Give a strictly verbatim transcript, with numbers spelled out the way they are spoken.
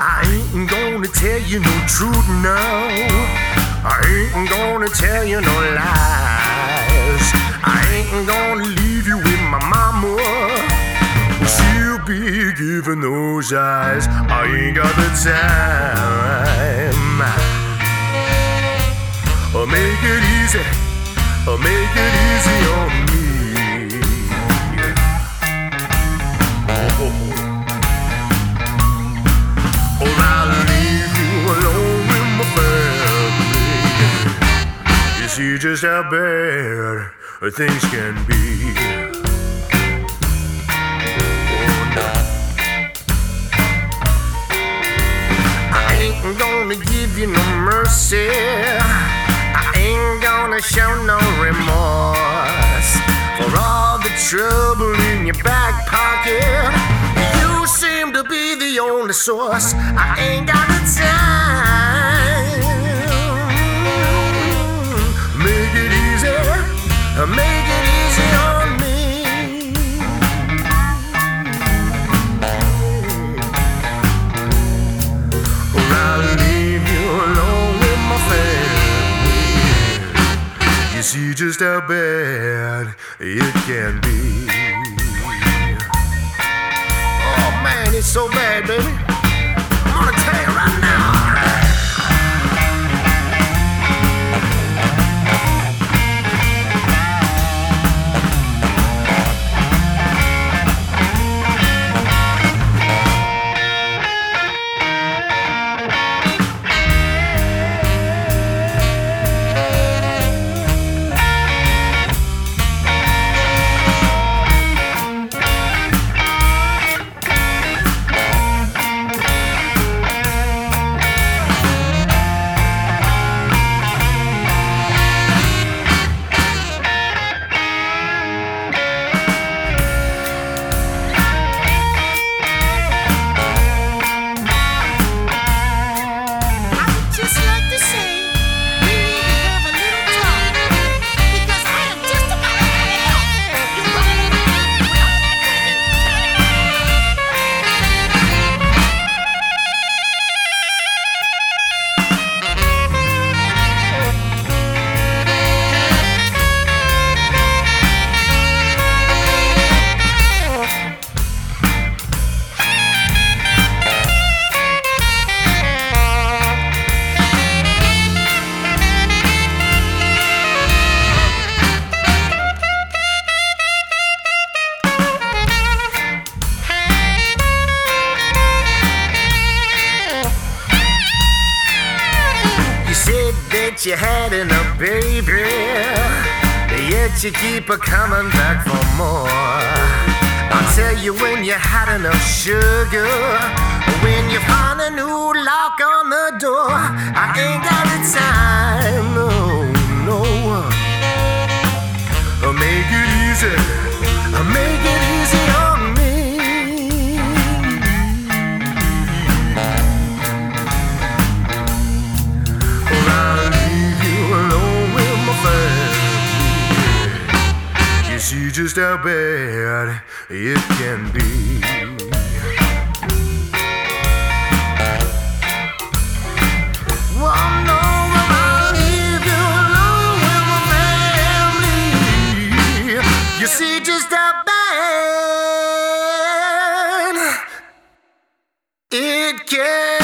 I ain't gonna tell you no truth now. I ain't gonna tell you no lies. I ain't gonna leave you with my mama. She'll be giving those eyes. I ain't got the time. Oh, make it easy. Oh, make it easy on me. Oh, oh, I'll leave you alone with my family. You see just how bad things can be. I ain't gonna give you no mercy. I ain't gonna show no remorse for all the trouble in your back pocket. You seem to be the only source. I ain't got the time. Make it easy, make it easy on me. Or I'll leave you alone with my family. You see just how bad it can be. Oh man, it's so bad, baby. I'm gonna tell you right now. You had enough, baby, yet you keep a coming back for more. I'll tell you when you had enough sugar, when you found a new lock on the door. I ain't got the time, no, no. Make it easy, make it easy on me. See just how bad it can be. Oh no, I'll leave you alone with my family. You see just how bad it can